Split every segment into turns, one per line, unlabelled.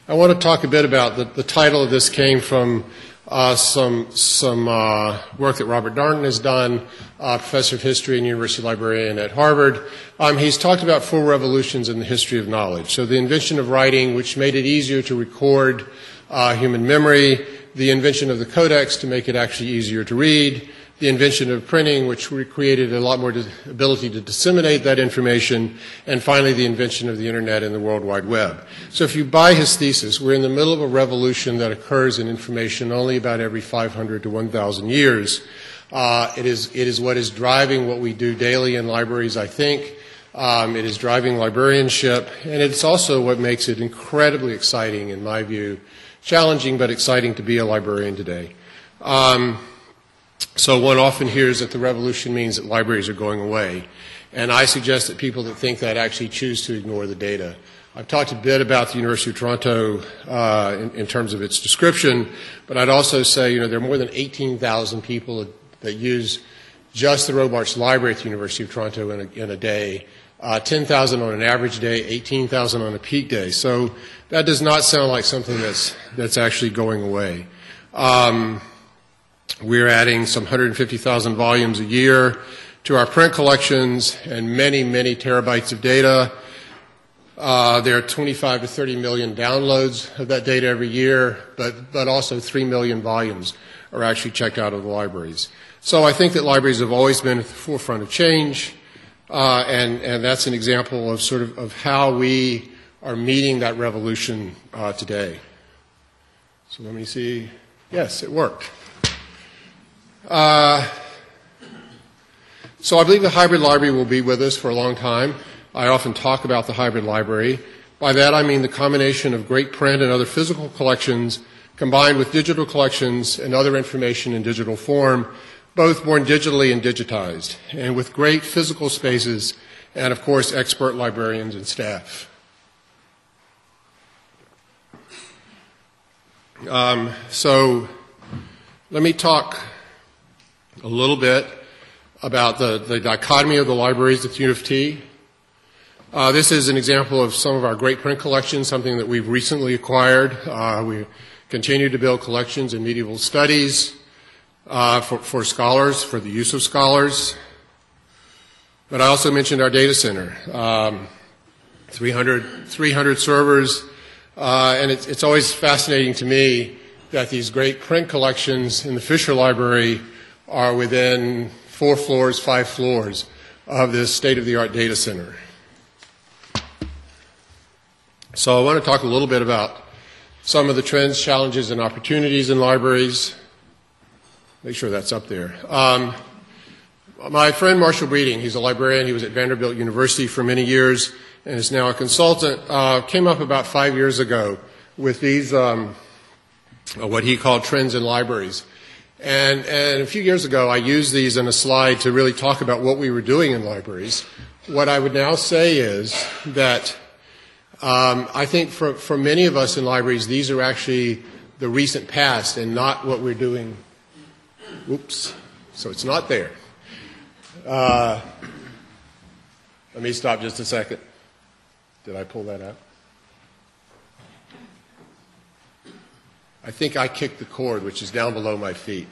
I want to talk a bit about the title of this came from some work that Robert Darnton has done, professor of history and university librarian at Harvard. He's talked about 4 revolutions in the history of knowledge. So the invention of writing, which made it easier to record human memory, the invention of the codex to make it actually easier to read, the invention of printing, which created a lot more ability to disseminate that information, and finally the invention of the internet and the World Wide Web. So if you buy his thesis, we're in the middle of a revolution that occurs in information only about every 500 to 1,000 years. It is what is driving what we do daily in libraries, I think. It is driving librarianship, and it's also what makes it incredibly exciting, in my view, challenging but exciting to be a librarian today. So one often hears that the revolution means that libraries are going away. And I suggest that people that think that actually choose to ignore the data. I've talked a bit about the University of Toronto in terms of its description, but I'd also say, there are more than 18,000 people that use just the Robarts Library at the University of Toronto in a day, 10,000 on an average day, 18,000 on a peak day. So that does not sound like something that's actually going away. We're adding some 150,000 volumes a year to our print collections and many, many terabytes of data. There are 25 to 30 million downloads of that data every year, but also 3 million volumes are actually checked out of the libraries. So I think that libraries have always been at the forefront of change, and that's an example of how we are meeting that revolution today. So let me see. Yes, it worked. So I believe the hybrid library will be with us for a long time. I often talk about the hybrid library. By that I mean the combination of great print and other physical collections combined with digital collections and other information in digital form, both born digitally and digitized, and with great physical spaces and, of course, expert librarians and staff. So let me talk a little bit about the dichotomy of the libraries at U of T. This is an example of some of our great print collections, something that we've recently acquired. We continue to build collections in medieval studies for scholars, for the use of scholars. But I also mentioned our data center, 300 servers, and it's always fascinating to me that these great print collections in the Fisher Library are within 4 floors, 5 floors of this state-of-the-art data center. So I want to talk a little bit about some of the trends, challenges, and opportunities in libraries. Make sure that's up there. My friend Marshall Breeding, he's a librarian. He was at Vanderbilt University for many years and is now a consultant, came up about 5 years ago with these, what he called trends in libraries. And a few years ago, I used these in a slide to really talk about what we were doing in libraries. What I would now say is that I think for many of us in libraries, these are actually the recent past and not what we're doing. Oops. So it's not there. Let me stop just a second. Did I pull that out? I think I kicked the cord, which is down below my feet.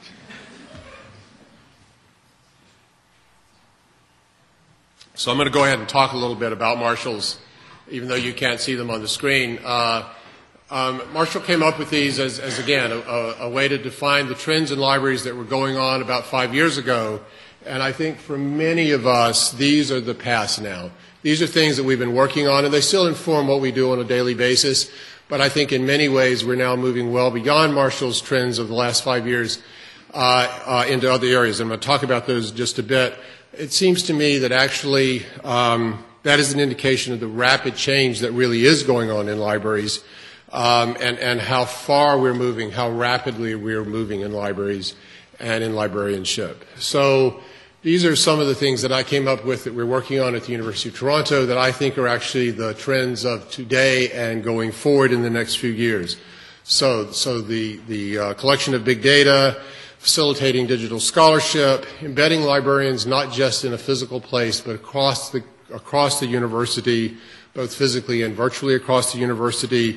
So I'm going to go ahead and talk a little bit about Marshall's, even though you can't see them on the screen. Marshall came up with these as again, a way to define the trends in libraries that were going on about 5 years ago. And I think for many of us, these are the past now. These are things that we've been working on, and they still inform what we do on a daily basis. But I think in many ways we're now moving well beyond Marshall's trends of the last 5 years into other areas. I'm going to talk about those just a bit. It seems to me that actually that is an indication of the rapid change that really is going on in libraries and how far we're moving, how rapidly we're moving in libraries and in librarianship. So these are some of the things that I came up with that we're working on at the University of Toronto that I think are actually the trends of today and going forward in the next few years. So the collection of big data, facilitating digital scholarship, embedding librarians not just in a physical place but across the university, both physically and virtually across the university,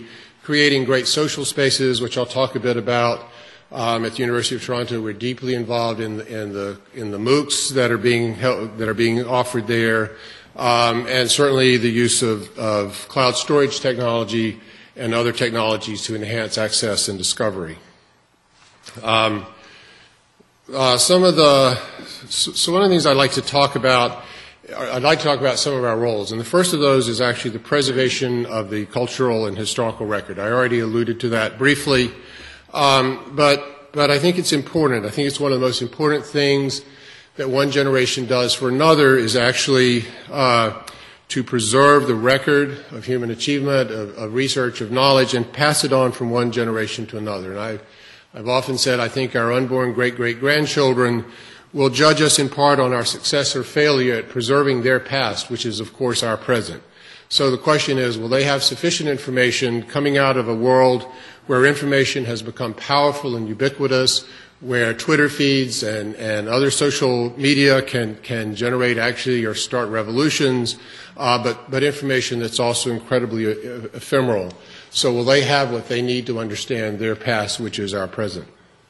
creating great social spaces, which I'll talk a bit about. At the University of Toronto, we're deeply involved in the MOOCs that are being offered there, and certainly the use of cloud storage technology and other technologies to enhance access and discovery. So one of the things I'd like to talk about some of our roles, and the first of those is actually the preservation of the cultural and historical record. I already alluded to that briefly, but I think it's important. I think it's one of the most important things that one generation does for another is actually to preserve the record of human achievement, of research, of knowledge, and pass it on from one generation to another. And I've often said I think our unborn great-great-grandchildren will judge us in part on our success or failure at preserving their past, which is, of course, our present. So the question is, will they have sufficient information coming out of a world where information has become powerful and ubiquitous, where Twitter feeds and other social media can generate actually or start revolutions, but information that's also incredibly ephemeral. So will they have what they need to understand their past, which is our present?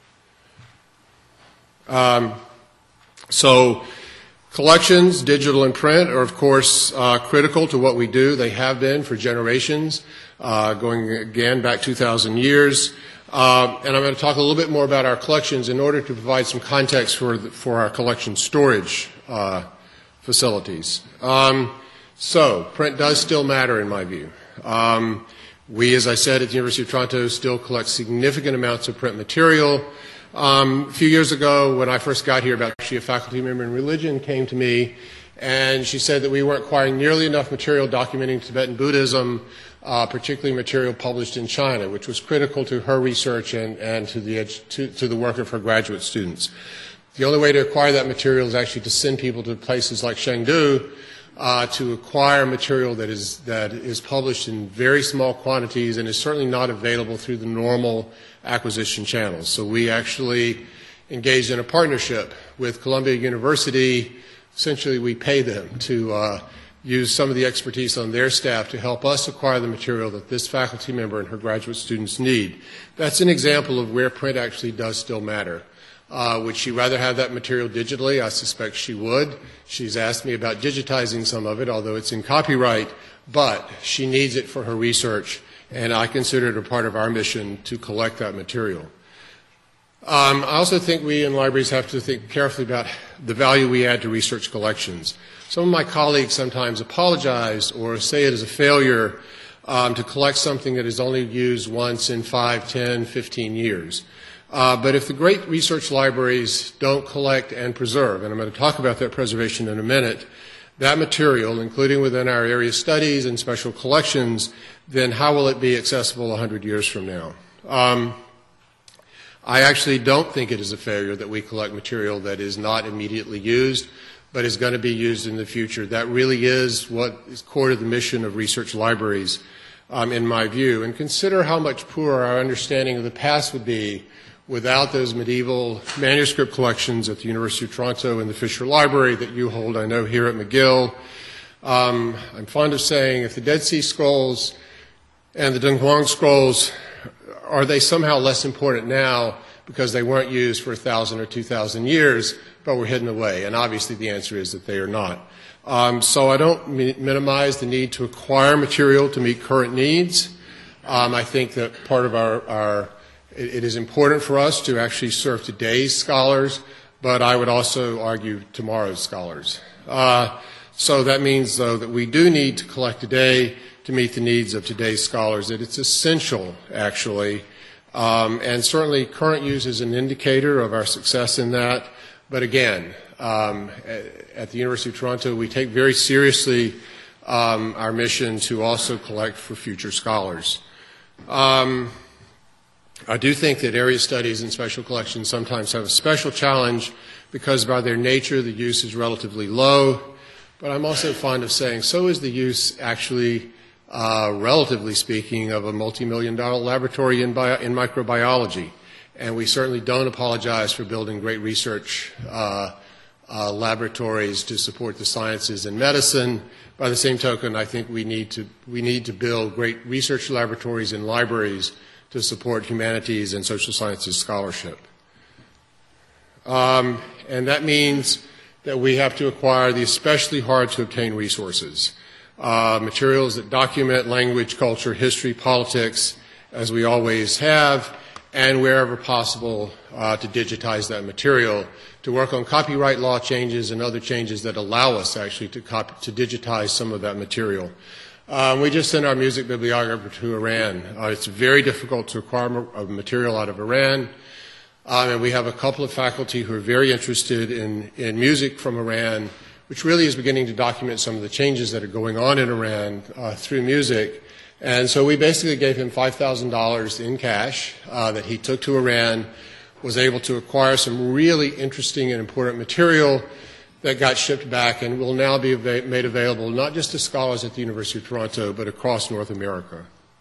So collections, digital and print, are of course critical to what we do. They have been for generations, going again back 2,000 years. And I'm going to talk a little bit more about our collections in order to provide some context for our collection storage facilities. So print does still matter in my view. We, as I said, at the University of Toronto still collect significant amounts of print material. A few years ago, when I first got here, actually a faculty member in religion came to me, and she said that we weren't acquiring nearly enough material documenting Tibetan Buddhism, particularly material published in China, which was critical to her research and to the work of her graduate students. The only way to acquire that material is actually to send people to places like Chengdu to acquire material that is published in very small quantities and is certainly not available through the normal acquisition channels. So we actually engaged in a partnership with Columbia University. Essentially, we pay them to use some of the expertise on their staff to help us acquire the material that this faculty member and her graduate students need. That's an example of where print actually does still matter. Would she rather have that material digitally? I suspect she would. She's asked me about digitizing some of it, although it's in copyright, but she needs it for her research, and I consider it a part of our mission to collect that material. I also think we in libraries have to think carefully about the value we add to research collections. Some of my colleagues sometimes apologize or say it is a failure to collect something that is only used once in 5, 10, 15 years. But if the great research libraries don't collect and preserve, and I'm going to talk about that preservation in a minute, that material, including within our area studies and special collections, then how will it be accessible 100 years from now? I actually don't think it is a failure that we collect material that is not immediately used, but is going to be used in the future. That really is what is core to the mission of research libraries, in my view. And consider how much poorer our understanding of the past would be without those medieval manuscript collections at the University of Toronto and the Fisher Library that you hold, I know, here at McGill. I'm fond of saying if the Dead Sea Scrolls and the Dunhuang Scrolls, are they somehow less important now because they weren't used for 1,000 or 2,000 years, but were hidden away? And obviously the answer is that they are not. So I don't minimize the need to acquire material to meet current needs. I think that part of it is important for us to actually serve today's scholars, but I would also argue tomorrow's scholars. So that means, though, that we do need to collect today to meet the needs of today's scholars, that it's essential, actually. And certainly current use is an indicator of our success in that. But again, at the University of Toronto, we take very seriously our mission to also collect for future scholars. I do think that area studies and special collections sometimes have a special challenge because by their nature the use is relatively low. But I'm also fond of saying so is the use actually, relatively speaking, of a multi-million-dollar laboratory in microbiology. And we certainly don't apologize for building great research laboratories to support the sciences and medicine. By the same token, I think we need to build great research laboratories and libraries to support humanities and social sciences scholarship. And that means that we have to acquire the especially hard to obtain resources, materials that document language, culture, history, politics, as we always have, and wherever possible to digitize that material, to work on copyright law changes and other changes that allow us actually to digitize some of that material. We just sent our music bibliographer to Iran. It's very difficult to acquire material out of Iran, and we have a couple of faculty who are very interested in music from Iran, which really is beginning to document some of the changes that are going on in Iran through music. And so we basically gave him $5,000 in cash that he took to Iran, was able to acquire some really interesting and important material that got shipped back and will now be made available not just to scholars at the University of Toronto, but across North America.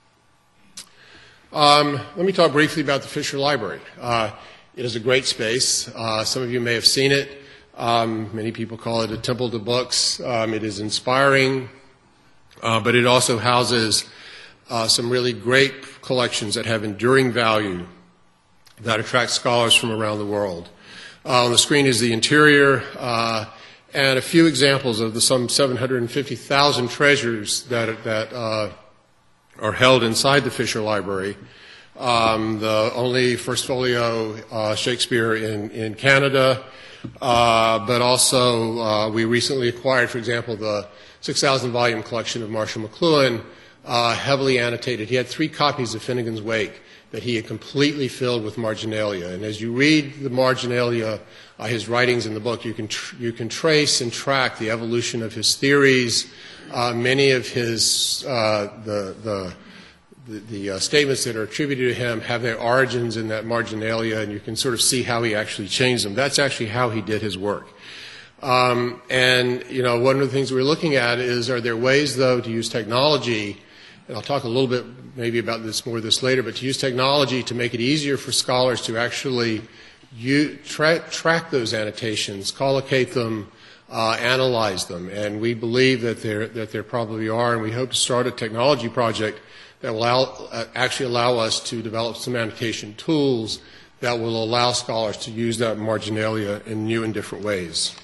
Let me talk briefly about the Fisher Library. It is a great space. Some of you may have seen it. Many people call it a temple to books. It is inspiring, but it also houses some really great collections that have enduring value that attract scholars from around the world. On the screen is the interior and a few examples of the some 750,000 treasures that are held inside the Fisher Library. The only first folio Shakespeare in Canada, but also we recently acquired, for example, the 6,000 volume collection of Marshall McLuhan, heavily annotated. He had 3 copies of Finnegan's Wake that he had completely filled with marginalia. And as you read the marginalia, his writings in the book, you can trace and track the evolution of his theories. Many of his the statements that are attributed to him have their origins in that marginalia, and you can sort of see how he actually changed them. That's actually how he did his work. And, you know, one of the things we're looking at is, are there ways, though, to use technology, and I'll talk a little bit maybe about this later, but to use technology to make it easier for scholars to actually track those annotations, collocate them, analyze them. And we believe that there probably are, and we hope to start a technology project that will actually allow us to develop some annotation tools that will allow scholars to use that marginalia in new and different ways.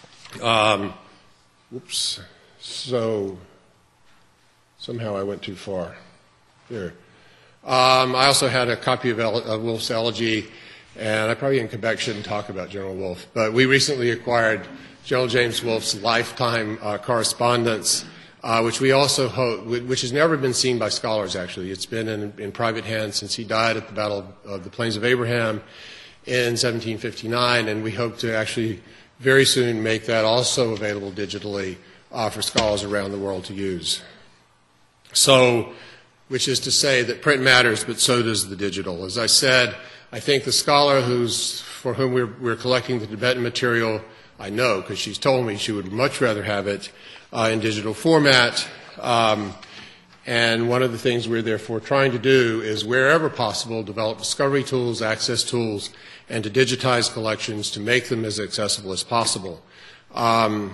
So somehow I went too far. Here. I also had a copy of Woolf's Elegy, and I probably in Quebec shouldn't talk about General Woolf, but we recently acquired General James Woolf's lifetime correspondence, which we also hope, which has never been seen by scholars, actually. It's been in private hands since he died at the Battle of the Plains of Abraham in 1759, and we hope to actually very soon make that also available digitally for scholars around the world to use. So, which is to say that print matters, but so does the digital. As I said, I think the scholar for whom we're collecting the Tibetan material, I know, because she's told me she would much rather have it in digital format. And one of the things we're therefore trying to do is, wherever possible, develop discovery tools, access tools, and to digitize collections to make them as accessible as possible and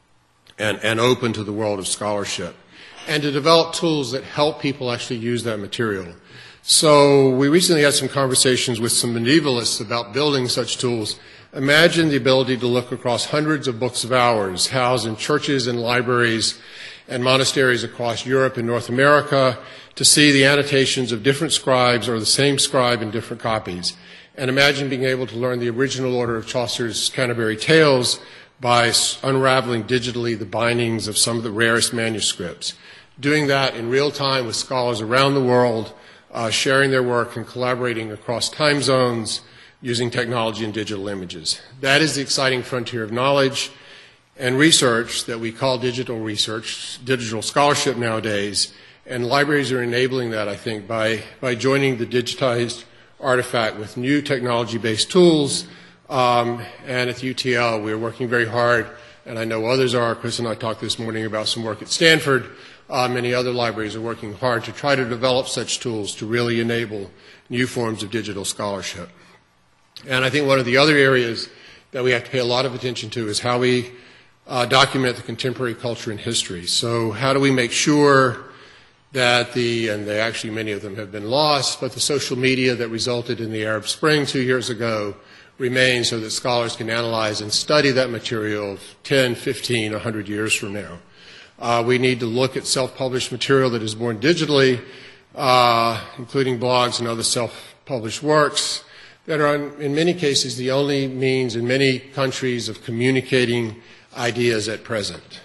open to the world of scholarship, and to develop tools that help people actually use that material. So we recently had some conversations with some medievalists about building such tools. Imagine the ability to look across hundreds of books of hours housed in churches and libraries and monasteries across Europe and North America to see the annotations of different scribes or the same scribe in different copies. And imagine being able to learn the original order of Chaucer's Canterbury Tales by unraveling digitally the bindings of some of the rarest manuscripts. Doing that in real time with scholars around the world, sharing their work and collaborating across time zones using technology and digital images. That is the exciting frontier of knowledge and research that we call digital research, digital scholarship nowadays, and libraries are enabling that, I think, by joining the digitized artifact with new technology-based tools. And at UTL, we're working very hard, and I know others are. Chris and I talked this morning about some work at Stanford. Many other libraries are working hard to try to develop such tools to really enable new forms of digital scholarship. And I think one of the other areas that we have to pay a lot of attention to is how we document the contemporary culture and history. So how do we make sure that actually many of them have been lost, but the social media that resulted in the Arab Spring 2 years ago remains so that scholars can analyze and study that material 10, 15, 100 years from now. We need to look at self-published material that is born digitally, including blogs and other self-published works that are, in many cases, the only means in many countries of communicating ideas at present.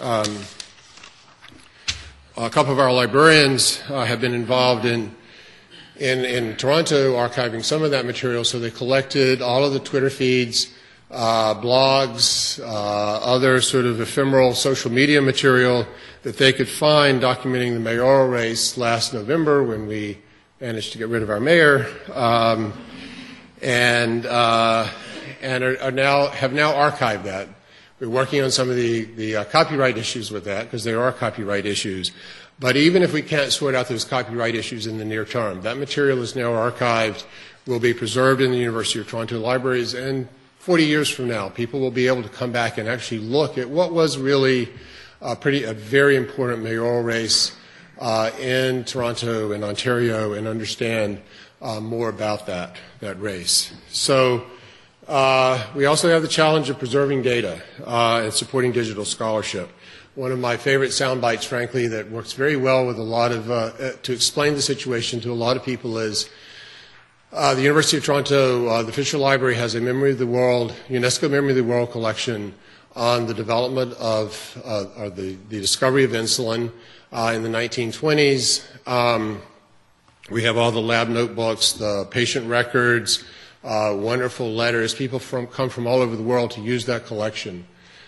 A couple of our librarians have been involved in Toronto archiving some of that material, so they collected all of the Twitter feeds, blogs, other sort of ephemeral social media material that they could find documenting the mayoral race last November when we managed to get rid of our mayor, and have now archived that. We're working on some of the copyright issues with that, because there are copyright issues. But even if we can't sort out those copyright issues in the near term, that material is now archived, will be preserved in the University of Toronto libraries, and 40 years from now, people will be able to come back and actually look at what was really a very important mayoral race in Toronto and Ontario and understand more about that race. So we also have the challenge of preserving data and supporting digital scholarship. One of my favorite sound bites, frankly, that works very well with a lot of, to explain the situation to a lot of people is the University of Toronto, the Fisher Library has a Memory of the World, UNESCO Memory of the World collection on the development of the discovery of insulin in the 1920s. We have all the lab notebooks, the patient records, wonderful letters. People come from all over the world to use that collection.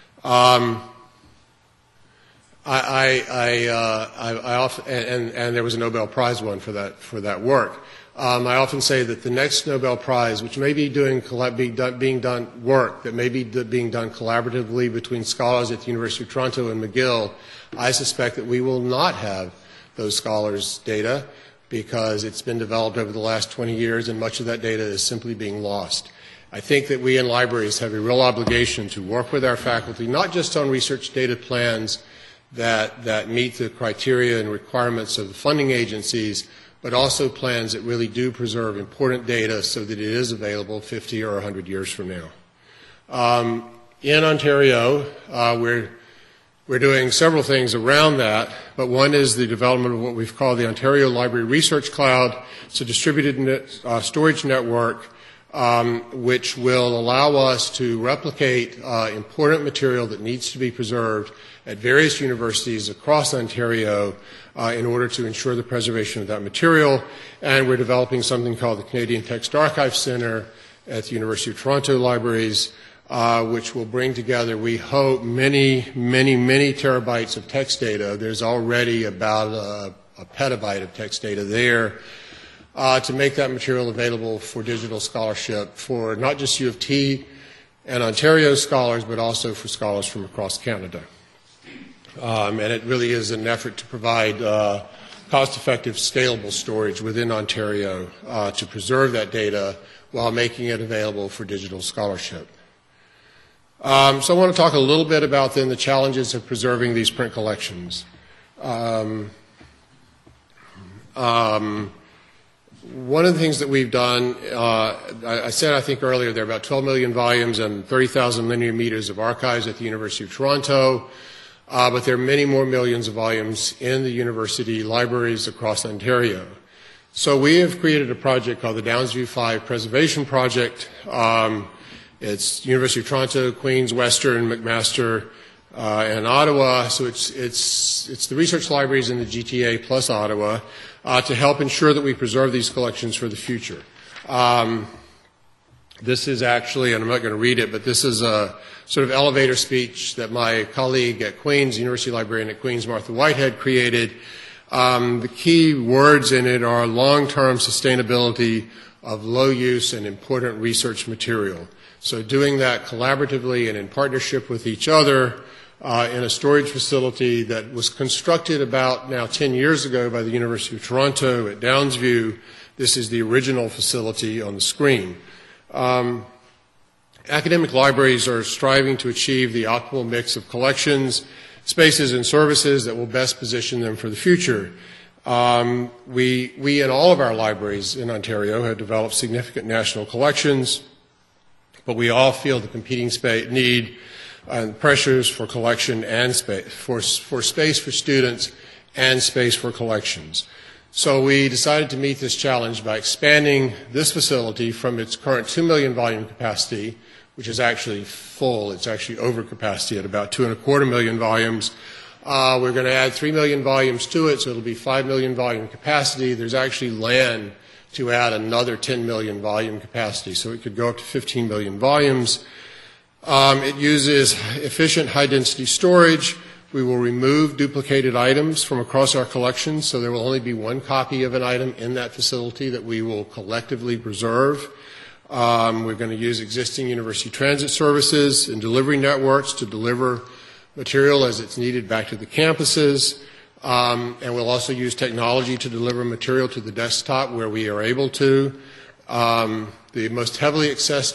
I often, and there was a Nobel Prize won for that work. I often say that the next Nobel Prize, which may be being done work that may be being done collaboratively between scholars at the University of Toronto and McGill, I suspect that we will not have those scholars' data because it's been developed over the last 20 years and much of that data is simply being lost. I think that we in libraries have a real obligation to work with our faculty, not just on research data plans that meet the criteria and requirements of the funding agencies, but also plans that really do preserve important data so that it is available 50 or 100 years from now. In Ontario, we're doing several things around that, but one is the development of what we've called the Ontario Library Research Cloud. It's a distributed storage network which will allow us to replicate important material that needs to be preserved at various universities across Ontario in order to ensure the preservation of that material. And we're developing something called the Canadian Text Archive Centre at the University of Toronto Libraries, which will bring together, we hope, many terabytes of text data. There's already about a petabyte of text data there to make that material available for digital scholarship for not just U of T and Ontario scholars, but also for scholars from across Canada. And it really is an effort to provide cost-effective, scalable storage within Ontario to preserve that data while making it available for digital scholarship. So I want to talk a little bit about then the challenges of preserving these print collections. One of the things that we've done, I said I think earlier there are about 12 million volumes and 30,000 linear meters of archives at the University of Toronto, but there are many more millions of volumes in the university libraries across Ontario. So we have created a project called the Downsview 5 Preservation Project. It's University of Toronto, Queen's, Western, McMaster, and Ottawa. So it's the research libraries in the GTA plus Ottawa to help ensure that we preserve these collections for the future. This is actually, and I'm not going to read it, but this is a sort of elevator speech that my colleague at Queen's, University Librarian at Queen's, Martha Whitehead, created. The key words in it are long-term sustainability of low-use and important research material. So doing that collaboratively and in partnership with each other in a storage facility that was constructed about now 10 years ago by the University of Toronto at Downsview. This is the original facility on the screen. Academic libraries are striving to achieve the optimal mix of collections, spaces, and services that will best position them for the future. We in all of our libraries in Ontario have developed significant national collections, but we all feel the competing need and pressures for collection and space, for space for students and space for collections. So we decided to meet this challenge by expanding this facility from its current 2 million volume capacity, which is actually full. It's actually over capacity at about 2.25 million volumes. We're going to add 3 million volumes to it, so it'll be 5 million volume capacity. There's actually land to add another 10 million volume capacity, so it could go up to 15 million volumes. It uses efficient high-density storage. We will remove duplicated items from across our collections, so there will only be one copy of an item in that facility that we will collectively preserve. We're going to use existing university transit services and delivery networks to deliver material as it's needed back to the campuses. And we'll also use technology to deliver material to the desktop where we are able to. The most heavily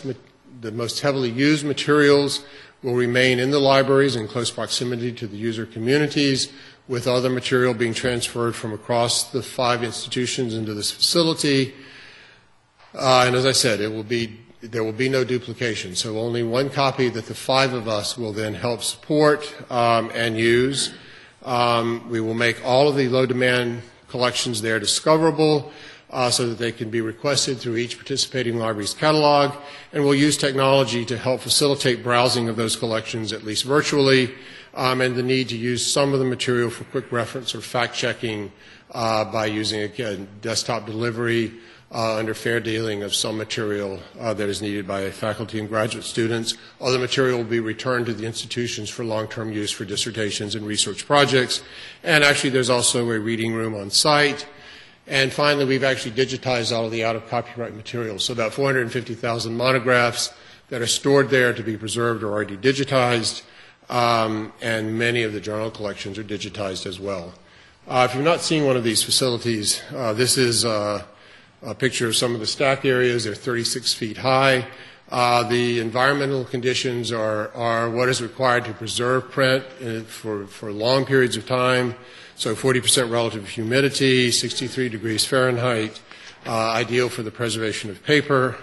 used materials will remain in the libraries in close proximity to the user communities, with other material being transferred from across the 5 institutions into this facility. And as I said, there will be no duplication, so only one copy that the 5 of us will then help support and use. We will make all of the low-demand collections there discoverable so that they can be requested through each participating library's catalog, and we'll use technology to help facilitate browsing of those collections, at least virtually, and the need to use some of the material for quick reference or fact-checking by using, again, desktop delivery under fair dealing of some material that is needed by faculty and graduate students. Other material will be returned to the institutions for long-term use for dissertations and research projects. And actually, there's also a reading room on site. And finally, we've actually digitized all of the out-of-copyright materials. So about 450,000 monographs that are stored there to be preserved are already digitized, and many of the journal collections are digitized as well. If you've not seen one of these facilities, this is a picture of some of the stack areas. They're 36 feet high. The environmental conditions are what is required to preserve print for long periods of time. So 40% relative humidity, 63 degrees Fahrenheit, ideal for the preservation of paper.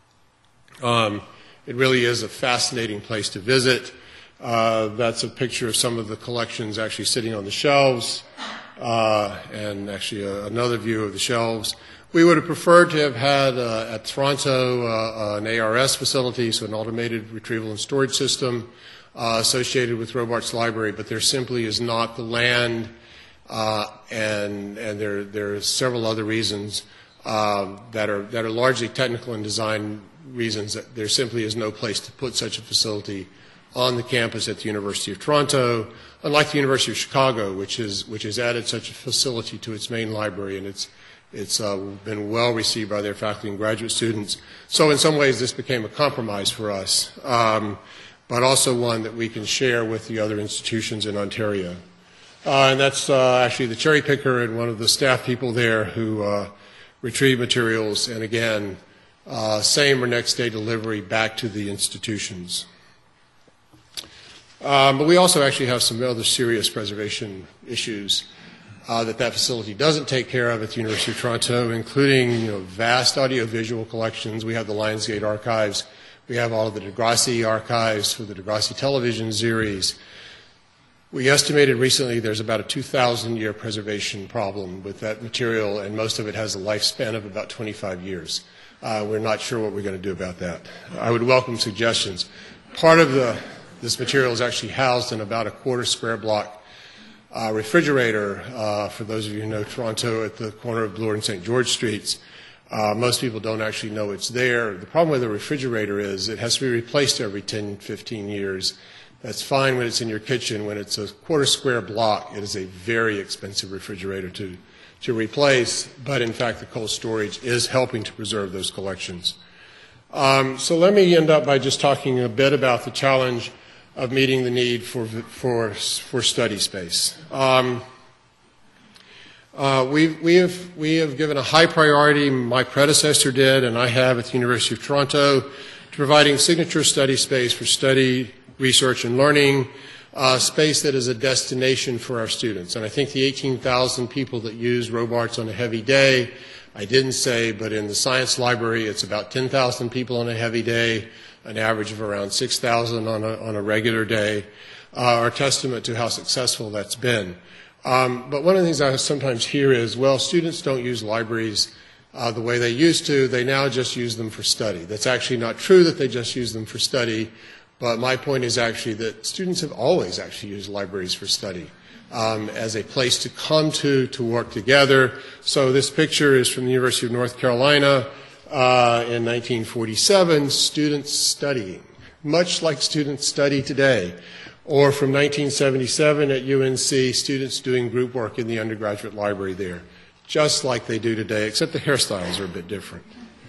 It really is a fascinating place to visit. That's a picture of some of the collections actually sitting on the shelves, and actually another view of the shelves. We would have preferred to have had at Toronto an ARS facility, so an automated retrieval and storage system associated with Robarts Library, but there simply is not the land, and there are several other reasons that are largely technical and design reasons that there simply is no place to put such a facility on the campus at the University of Toronto, unlike the University of Chicago, which has added such a facility to its main library, and it's been well received by their faculty and graduate students. So in some ways this became a compromise for us, but also one that we can share with the other institutions in Ontario. And that's actually the cherry picker and one of the staff people there who retrieve materials, and again, same or next day delivery back to the institutions. But we also actually have some other serious preservation issues that facility doesn't take care of at the University of Toronto, including vast audiovisual collections. We have the Lionsgate archives. We have all of the Degrassi archives for the Degrassi television series. We estimated recently there's about a 2,000-year preservation problem with that material, and most of it has a lifespan of about 25 years. We're not sure what we're going to do about that. I would welcome suggestions. Part of this material is actually housed in about a quarter square block refrigerator, for those of you who know Toronto, at the corner of Bloor and St. George Streets. Most people don't actually know it's there. The problem with a refrigerator is it has to be replaced every 10, 15 years. That's fine when it's in your kitchen. When it's a quarter square block, it is a very expensive refrigerator to replace, but in fact the cold storage is helping to preserve those collections. So let me end up by just talking a bit about the challenge of meeting the need for study space. We have given a high priority, my predecessor did, and I have at the University of Toronto, to providing signature study space for study, research, and learning, space that is a destination for our students. And I think the 18,000 people that use Robarts on a heavy day, I didn't say, but in the science library it's about 10,000 people on a heavy day, an average of around 6,000 on a regular day, are a testament to how successful that's been. But one of the things I sometimes hear is, well, students don't use libraries the way they used to. They now just use them for study. That's actually not true that they just use them for study, but my point is actually that students have always actually used libraries for study as a place to come to work together. So this picture is from the University of North Carolina in 1947, students studying, much like students study today. Or from 1977 at UNC, students doing group work in the undergraduate library there, just like they do today, except the hairstyles are a bit different.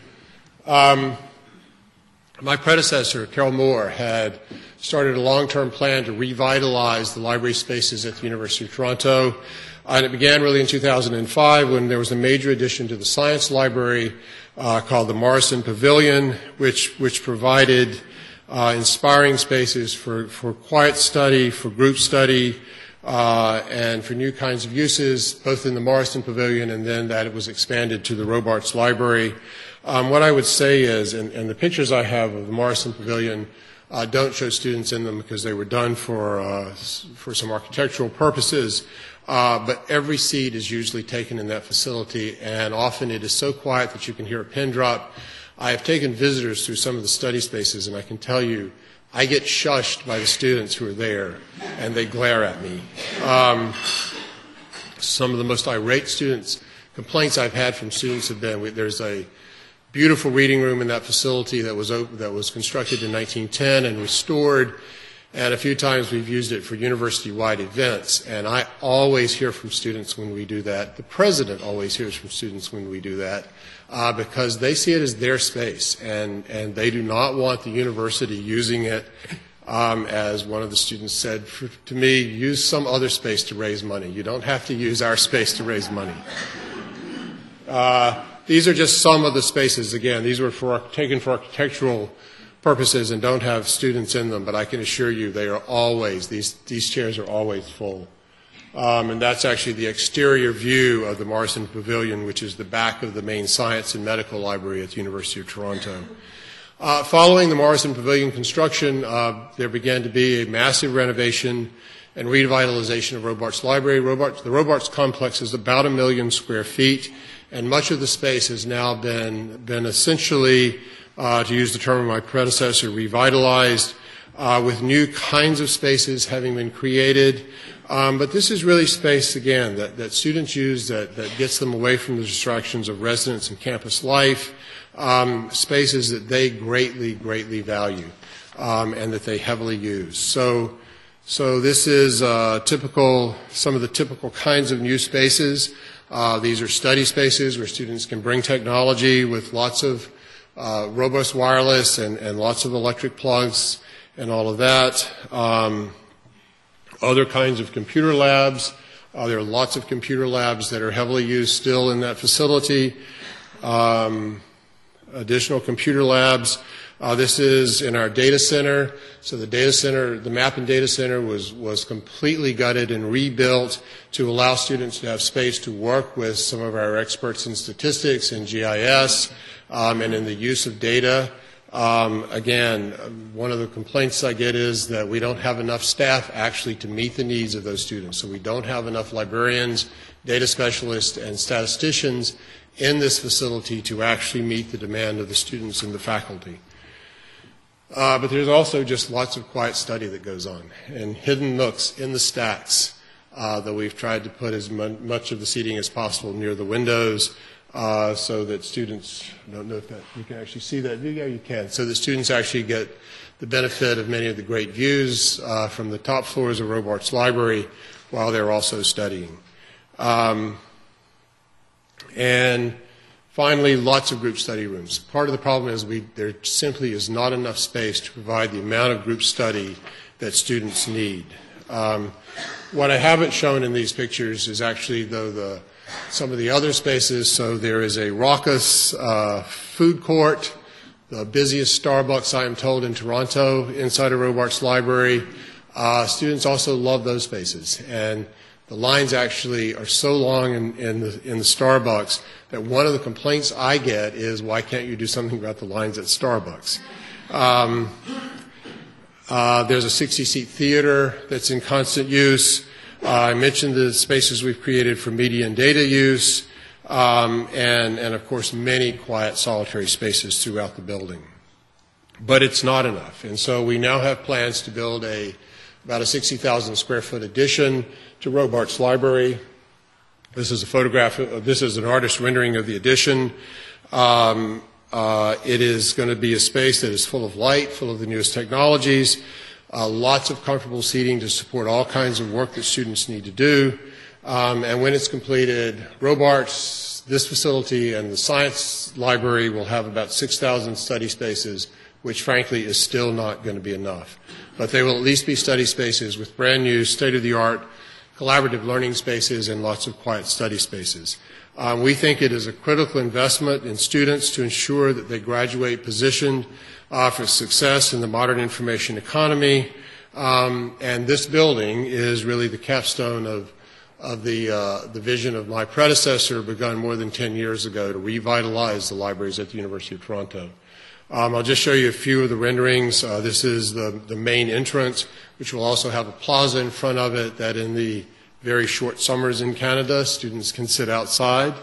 My predecessor, Carol Moore, had started a long-term plan to revitalize the library spaces at the University of Toronto. And it began really in 2005 when there was a major addition to the science library called the Morrison Pavilion, which provided inspiring spaces for quiet study, for group study, and for new kinds of uses, both in the Morrison Pavilion and then that it was expanded to the Robarts Library. What I would say is, and the pictures I have of the Morrison Pavilion don't show students in them because they were done for some architectural purposes, but every seat is usually taken in that facility, and often it is so quiet that you can hear a pin drop. I have taken visitors through some of the study spaces, and I can tell you, I get shushed by the students who are there, and they glare at me. Some of the most irate complaints I've had from students have been, there's a beautiful reading room in that facility that was constructed in 1910 and restored, and a few times we've used it for university-wide events, and I always hear from students when we do that. The president always hears from students when we do that, because they see it as their space, and they do not want the university using it, as one of the students said to me, use some other space to raise money. You don't have to use our space to raise money. These are just some of the spaces. Again, these were taken for architectural purposes and don't have students in them, but I can assure you they are always, these chairs are always full. And that's actually the exterior view of the Morrison Pavilion, which is the back of the main science and medical library at the University of Toronto. Following the Morrison Pavilion construction, there began to be a massive renovation and revitalization of Robarts Library. The Robarts complex is about 1 million square feet, and much of the space has now been essentially, to use the term of my predecessor, revitalized, with new kinds of spaces having been created. But this is really space, again, that students use that gets them away from the distractions of residence and campus life, spaces that they greatly, greatly value, and that they heavily use. So this is some of the typical kinds of new spaces. These are study spaces where students can bring technology with lots of robust wireless and lots of electric plugs and all of that. Other kinds of computer labs. There are lots of computer labs that are heavily used still in that facility. Additional computer labs. This is in our data center. So the data center, the Mappin Data Center was completely gutted and rebuilt to allow students to have space to work with some of our experts in statistics and GIS and in the use of data. Again, one of the complaints I get is that we don't have enough staff actually to meet the needs of those students. So we don't have enough librarians, data specialists, and statisticians in this facility to actually meet the demand of the students and the faculty. But there's also just lots of quiet study that goes on, and hidden nooks in the stacks that we've tried to put as much of the seating as possible near the windows, so that students, I don't know if you can actually see that. Yeah, you can. So that students actually get the benefit of many of the great views from the top floors of Robarts Library while they're also studying. And finally, lots of group study rooms. Part of the problem is there simply is not enough space to provide the amount of group study that students need. What I haven't shown in these pictures is actually, though, some of the other spaces. So there is a raucous food court. the busiest Starbucks, I am told, in Toronto, inside of Robarts Library. Students also love those spaces, and the lines actually are so long in the Starbucks that one of the complaints I get is, why can't you do something about the lines at Starbucks? There's a 60-seat theater that's in constant use. I mentioned the spaces we've created for media and data use, and of course many quiet solitary spaces throughout the building. But it's not enough, and so we now have plans to build about a 60,000 square foot addition to Robarts Library. This is a photograph. This is an artist rendering of the addition. It is going to be a space that is full of light, full of the newest technologies, lots of comfortable seating to support all kinds of work that students need to do. And when it's completed, Robarts, this facility, and the Science Library will have about 6,000 study spaces, which frankly is still not going to be enough. But they will at least be study spaces with brand new, state-of-the-art, collaborative learning spaces and lots of quiet study spaces. We think it is a critical investment in students to ensure that they graduate positioned for success in the modern information economy. And this building is really the capstone of the vision of my predecessor, begun more than 10 years ago, to revitalize the libraries at the University of Toronto. I'll just show you a few of the renderings. This is the main entrance, which will also have a plaza in front of it that in the very short summers in Canada, students can sit outside.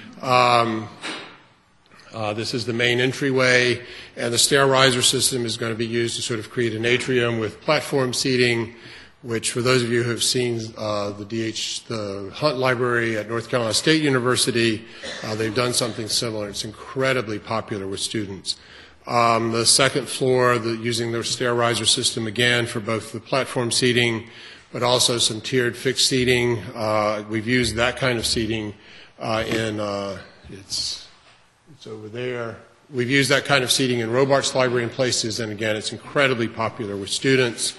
This is the main entryway, and the stair riser system is going to be used to sort of create an atrium with platform seating, which for those of you who have seen the Hunt Library at North Carolina State University, they've done something similar. It's incredibly popular with students. The second floor, using their stair riser system again for both the platform seating, but also some tiered fixed seating. We've used that kind of seating it's over there. We've used that kind of seating in Robarts Library in places, and again, it's incredibly popular with students.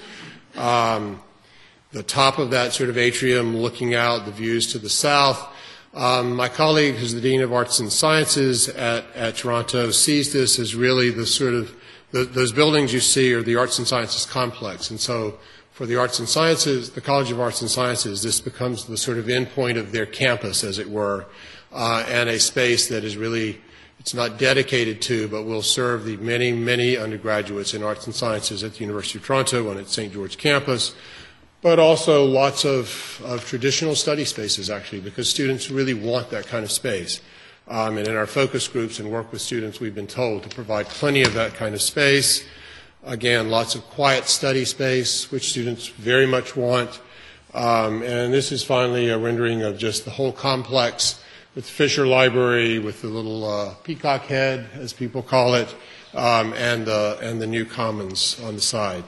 The top of that sort of atrium, looking out, the views to the south. My colleague, who's the Dean of Arts and Sciences at Toronto, sees this as really the sort of, those buildings you see are the Arts and Sciences complex. And so for the Arts and Sciences, the College of Arts and Sciences, this becomes the sort of endpoint of their campus, as it were, and a space that is really, it's not dedicated to, but will serve the many, many undergraduates in Arts and Sciences at the University of Toronto on its St. George campus, but also lots of traditional study spaces, actually, because students really want that kind of space. And in our focus groups and work with students, we've been told to provide plenty of that kind of space. Again, lots of quiet study space, which students very much want. And this is finally a rendering of just the whole complex with Fisher Library, with the little peacock head, as people call it, and the new commons on the side.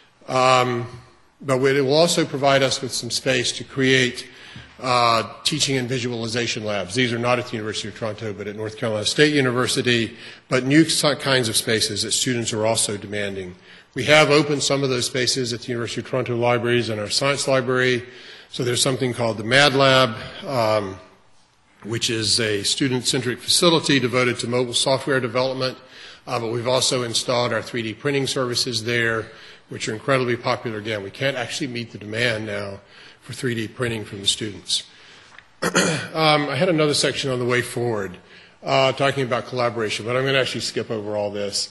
But it will also provide us with some space to create teaching and visualization labs. These are not at the University of Toronto, but at North Carolina State University, but new kinds of spaces that students are also demanding. We have opened some of those spaces at the University of Toronto libraries and our science library. So there's something called the Mad Lab, which is a student-centric facility devoted to mobile software development. But we've also installed our 3D printing services there, which are incredibly popular. Again, we can't actually meet the demand now for 3D printing from the students. I had another section on the way forward talking about collaboration, but I'm going to actually skip over all this.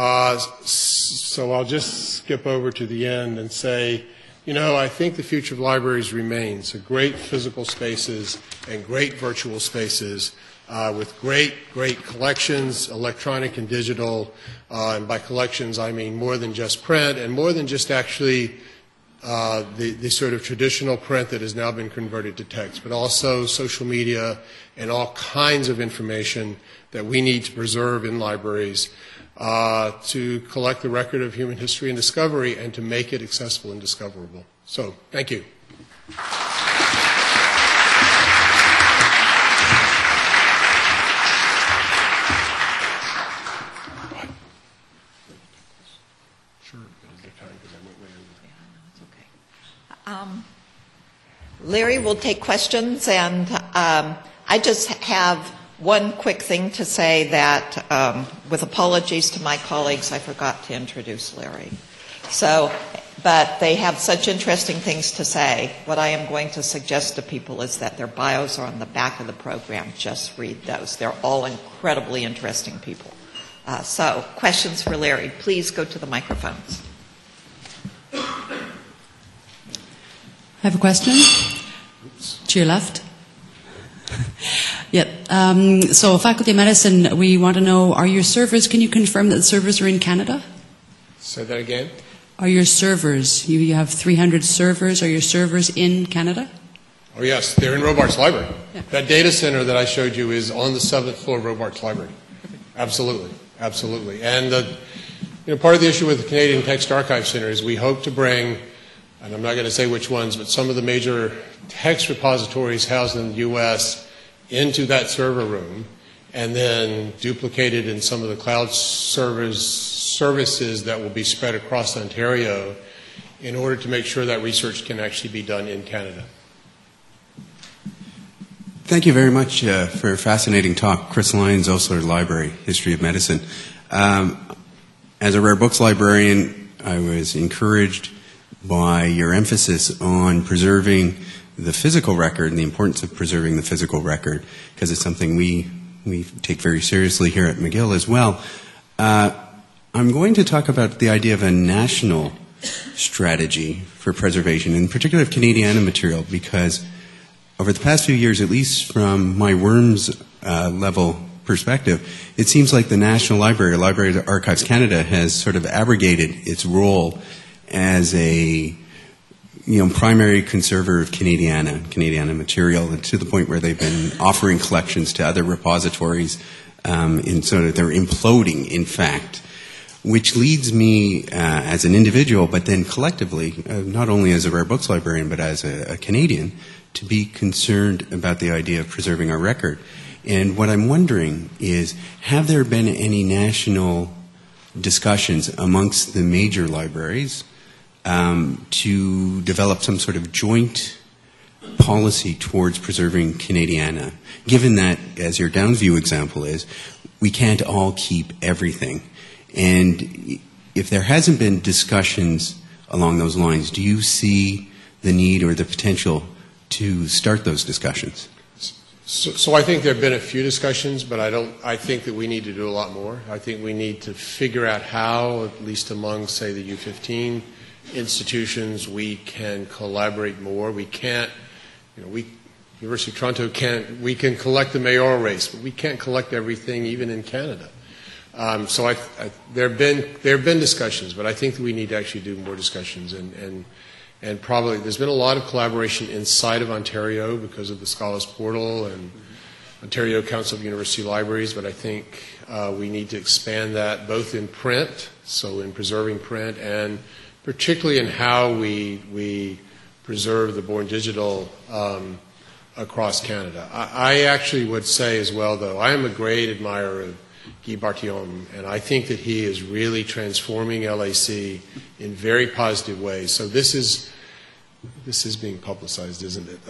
So I'll just skip over to the end and say, you know, I think the future of libraries remains great physical spaces and great virtual spaces with great collections, electronic and digital. And by collections, I mean more than just print and more than just actually the sort of traditional print that has now been converted to text, but also social media and all kinds of information that we need to preserve in libraries to collect the record of human history and discovery and to make it accessible and discoverable. So, thank you.
Larry will take questions, and I just have one quick thing to say that, with apologies to my colleagues, I forgot to introduce Larry. So, but they have such interesting things to say. What I am going to suggest to people is that their bios are on the back of the program. Just read those. They're all incredibly interesting people. So, questions for Larry. Please go to the microphones.
I have a question. To your left. So, Faculty of Medicine, we want to know, are your servers, can you confirm that the servers are in Canada?
Say that again?
Are your servers, you have 300 servers, are your servers in Canada?
Oh, yes, they're in Robarts Library.
Yeah.
That data center that I showed you is on the 7th floor of Robarts Library. Absolutely, absolutely. And part of the issue with the Canadian Text Archive Center is we hope to bring, and I'm not going to say which ones, but some of the major text repositories housed in the U.S. into that server room, and then duplicated in some of the cloud services that will be spread across Ontario in order to make sure that research can actually be done in Canada.
Thank you very much for a fascinating talk. Chris Lyons, Osler Library, History of Medicine. As a rare books librarian, I was encouraged by your emphasis on preserving the physical record and the importance of preserving the physical record, because it's something we take very seriously here at McGill as well. I'm going to talk about the idea of a national strategy for preservation, in particular of Canadiana material, because over the past few years, at least from my Worms level perspective, it seems like the National Library, or Library of Archives Canada, has sort of abrogated its role as a primary conserver of Canadiana material, to the point where they've been offering collections to other repositories, so that they're imploding, in fact. Which leads me, as an individual, but then collectively, not only as a rare books librarian, but as a Canadian, to be concerned about the idea of preserving our record. And what I'm wondering is, have there been any national discussions amongst the major libraries to develop some sort of joint policy towards preserving Canadiana, given that, as your Downsview example is, we can't all keep everything? And if there hasn't been discussions along those lines, do you see the need or the potential to start those discussions?
So I think there have been a few discussions, but I think that we need to do a lot more. I think we need to figure out how, at least among, say, the U15 institutions, we can collaborate more. We can't, University of Toronto we can collect the mayoral race, but we can't collect everything, even in Canada. So there have been discussions, but I think that we need to actually do more discussions, and probably there's been a lot of collaboration inside of Ontario because of the Scholars Portal and Ontario Council of University Libraries, but I think we need to expand that both in print, so in preserving print, and particularly in how we preserve the Born Digital across Canada. I actually would say as well, though, I am a great admirer of Guy Bartillon, and I think that he is really transforming LAC in very positive ways. So this is being publicized, isn't it?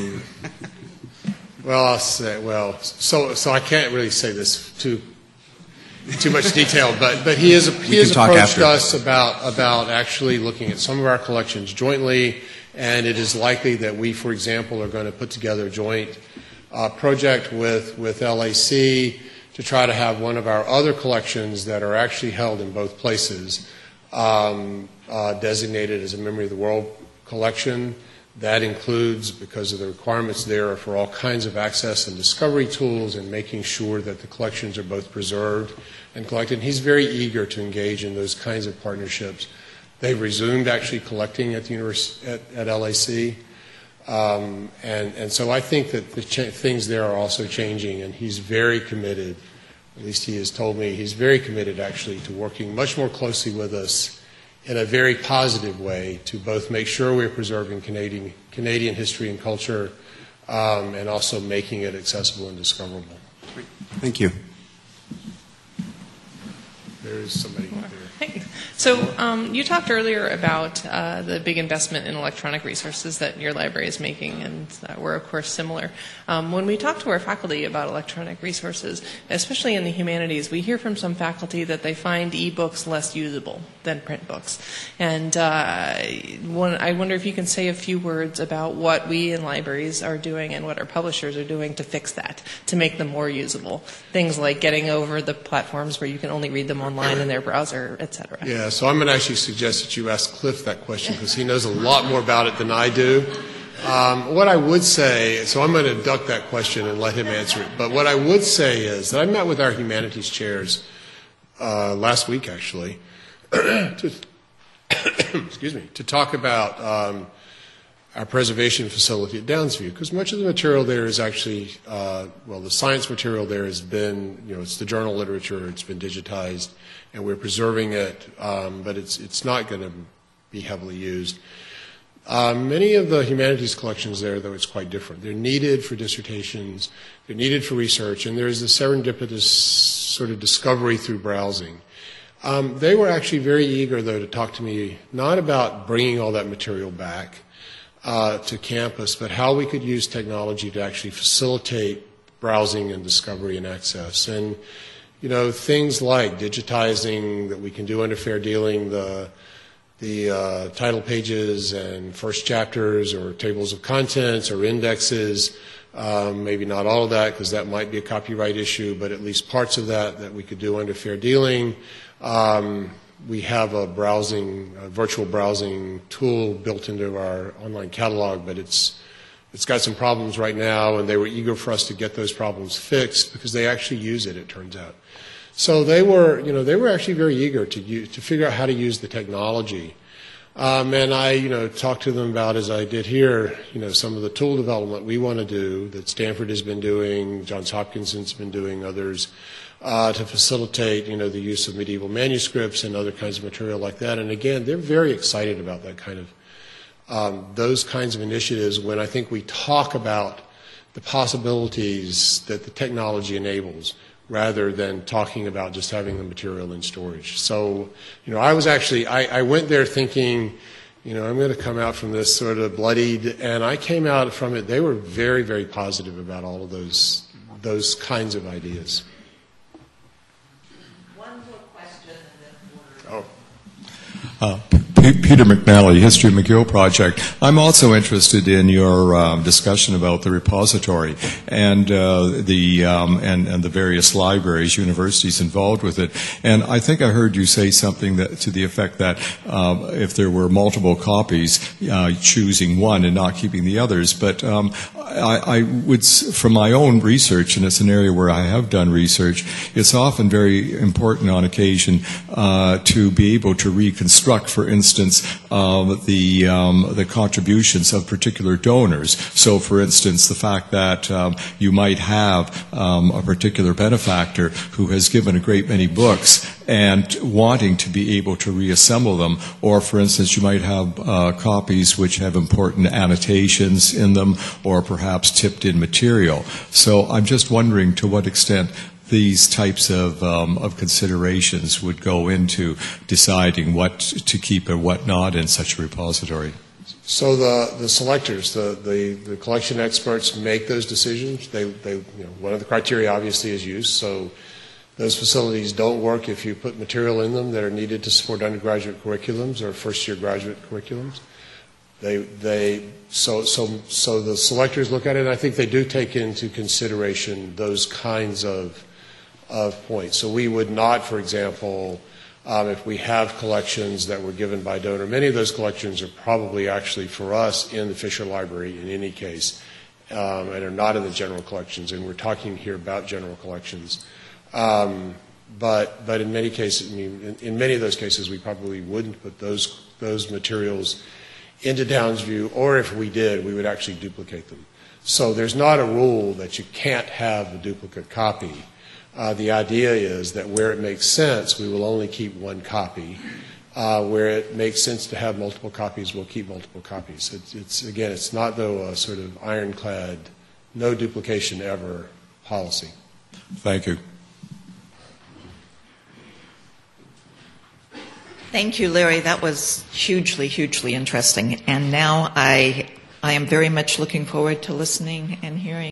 So I can't really say this too much detail, but he has approached us about actually looking at some of our collections jointly, and it is likely that we, for example, are going to put together a joint project with LAC to try to have one of our other collections that are actually held in both places designated as a Memory of the World collection. That includes, because of the requirements there, for all kinds of access and discovery tools and making sure that the collections are both preserved and collected. He's very eager to engage in those kinds of partnerships. They've resumed actually collecting at the at LAC. And so I think that the things there are also changing, and he's very committed, at least he has told me, he's very committed actually to working much more closely with us in a very positive way to both make sure we're preserving Canadian history and culture and also making it accessible and discoverable.
Thank you.
Very there is somebody there.
So you talked earlier about the big investment in electronic resources that your library is making, and we're, of course, similar. When we talk to our faculty about electronic resources, especially in the humanities, we hear from some faculty that they find e-books less usable than print books. And I wonder if you can say a few words about what we in libraries are doing and what our publishers are doing to fix that, to make them more usable. Things like getting over the platforms where you can only read them online in their browser, et cetera.
Yeah, so I'm going to actually suggest that you ask Cliff that question because he knows a lot more about it than I do. What I would say, so I'm going to duck that question and let him answer it, but what I would say is that I met with our humanities chairs last week, actually, to talk about our preservation facility at Downsview, because much of the material there is actually, the science material there has been, it's the journal literature, it's been digitized, and we're preserving it, but it's not going to be heavily used. Many of the humanities collections there, though, it's quite different. They're needed for dissertations, they're needed for research, and there's a serendipitous sort of discovery through browsing. They were actually very eager, though, to talk to me not about bringing all that material back to campus, but how we could use technology to actually facilitate browsing and discovery and access. And, things like digitizing that we can do under fair dealing, the title pages and first chapters or tables of contents or indexes, maybe not all of that because that might be a copyright issue, but at least parts of that we could do under fair dealing. We have a virtual browsing tool built into our online catalog, but it's got some problems right now, and they were eager for us to get those problems fixed because they actually use it turns out. So they were actually very eager to figure out how to use the technology. And I, talked to them about, as I did here, some of the tool development we want to do that Stanford has been doing, Johns Hopkins has been doing, others, to facilitate, the use of medieval manuscripts and other kinds of material like that. And again, they're very excited about that kind of, those kinds of initiatives when I think we talk about the possibilities that the technology enables rather than talking about just having the material in storage. So, I was actually, I went there thinking, I'm going to come out from this sort of bloodied, and I came out from it, they were very, very positive about all of those kinds of ideas.
Peter McNally, History of McGill Project. I'm also interested in your discussion about the repository and the various libraries, universities involved with it. And I think I heard you say something to the effect that if there were multiple copies, choosing one and not keeping the others. But I would, from my own research, and it's an area where I have done research, it's often very important on occasion to be able to reconstruct, for instance, the contributions of particular donors. So, for instance, the fact that you might have a particular benefactor who has given a great many books and wanting to be able to reassemble them, or, for instance, you might have copies which have important annotations in them, or perhaps tipped-in material. So I'm just wondering to what extent these types of considerations would go into deciding what to keep and what not in such a repository.
So the selectors, the collection experts make those decisions. They one of the criteria obviously is use. So those facilities don't work if you put material in them that are needed to support undergraduate curriculums or first-year graduate curriculums. So the selectors look at it, and I think they do take into consideration those kinds of points. So we would not, for example, if we have collections that were given by donor, many of those collections are probably actually for us in the Fisher Library in any case, and are not in the general collections, and we're talking here about general collections. But in many cases, in many of those cases, we probably wouldn't put those materials into Downsview, or if we did, we would actually duplicate them. So there's not a rule that you can't have a duplicate copy. The idea is that where it makes sense, we will only keep one copy. Where it makes sense to have multiple copies, we'll keep multiple copies. It's not, though, a sort of ironclad, no duplication ever policy.
Thank you.
Thank you, Larry. That was hugely, hugely interesting. And now I am very much looking forward to listening and hearing